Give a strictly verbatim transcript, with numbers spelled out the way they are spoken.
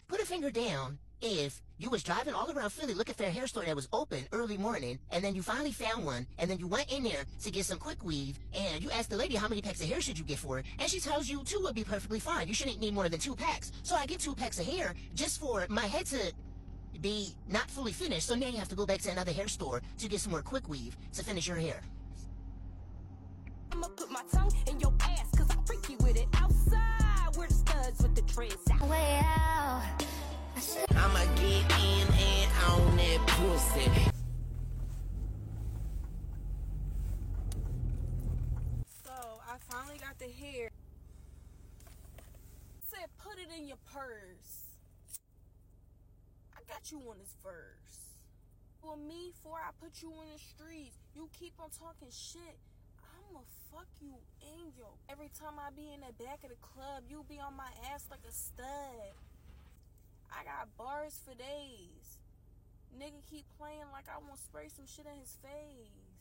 put a finger down if you was driving all around Philly looking for a hair store that was open early morning, and then you finally found one, and then you went in there to get some quick weave, and you asked the lady how many packs of hair should you get for it, and she tells you two would be perfectly fine. You shouldn't need more than two packs. So I get two packs of hair just for my head to be not fully finished, so now you have to go back to another hair store to get some more quick weave to finish your hair. I'ma put my tongue in your ass, cause I'm freaky with it. Outside, we're the studs with the dreads. Way out. I'ma get in and on that pussy. So, I finally got the hair. Said put it in your purse. I got you on this verse. For me, before I put you in the streets, you keep on talking shit, I'ma fuck you in your... Every time I be in the back of the club, you be on my ass like a stud. I got bars for days. Nigga keep playing like I want to spray some shit in his face.